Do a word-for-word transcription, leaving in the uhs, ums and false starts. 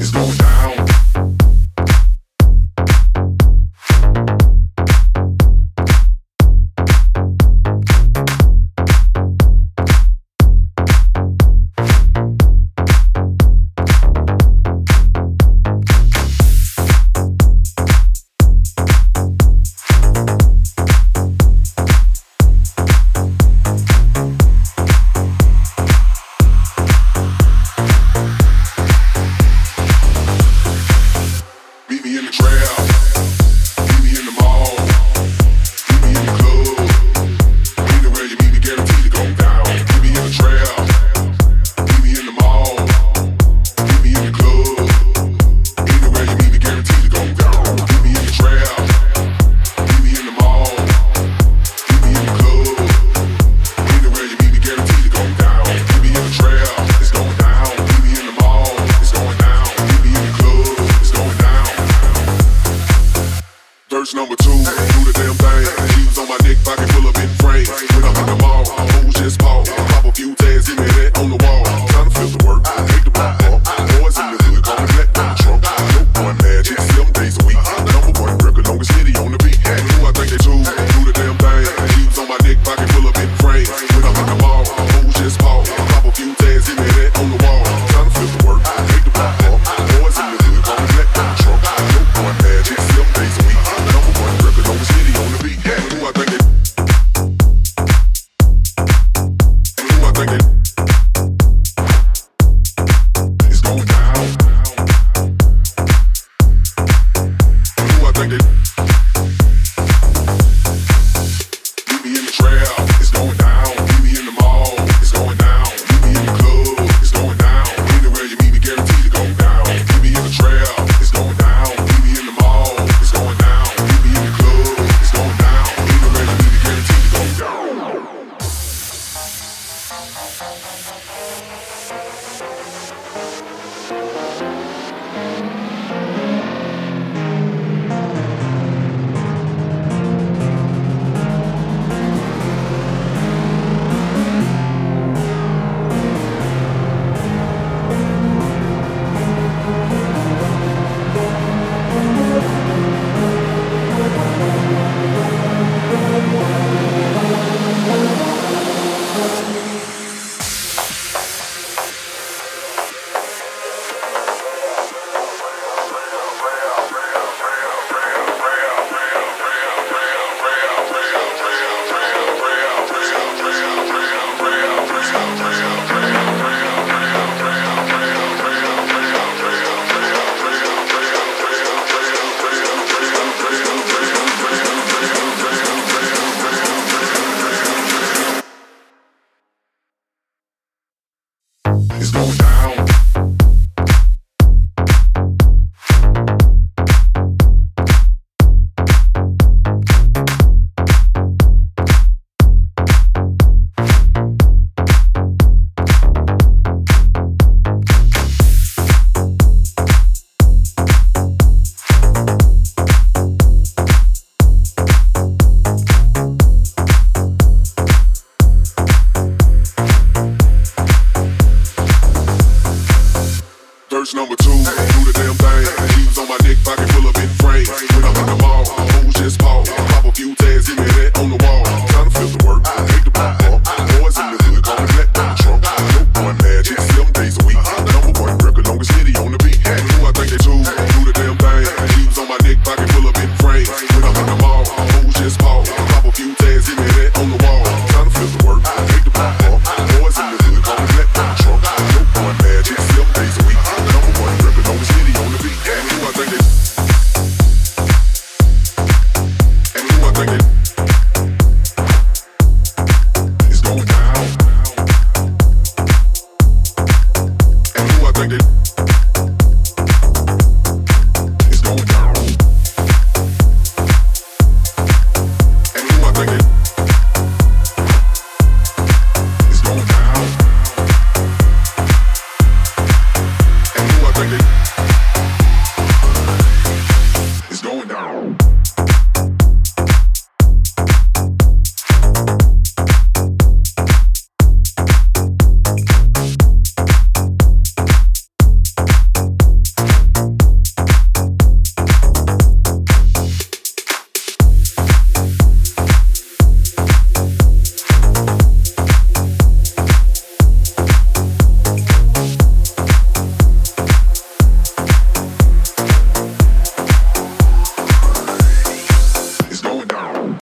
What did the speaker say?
Verse number two, do the damn thing. Jeans on my neck, pocket full of big frames. When I'm in the mall, fools just pause. Pop a few tags, give me that on the wall. Trying to flip the work, take the block off. Boys in the hood, call me black on the trunk. No boy magic, seven days a week. Number one record, longest hitty on the beat. Who I think they two, do the damn thing. Jeans on my neck, pocket full of big frames. When I'm in the mall, fools just pause. Pop a few tags, give me that on the wall. Trying to flip the work, take the block off. Boys in the hood, call me black on the trunk. No boy magic, seven days a week. Number one record, longest hitty on the beat. Who I think they Who I think they It's going down. Who I think they Meet me in the trail, it's going down. Meet me in the mall, it's going down. Meet me in the club, it's going down. Anywhere you meet me, guaranteed to go down. Meet me in the trail, it's going down. Meet me in the mall, it's going down. Meet me in the club, it's going down. Anywhere you meet me, guaranteed to go down. It's going down. Verse number two, do the damn thing. Jeans on my neck, pocket full of big frames. When I'm in the mall, fools just pause. Pop a few tags, give me that on the wall. Trying to flip the work, take the block off.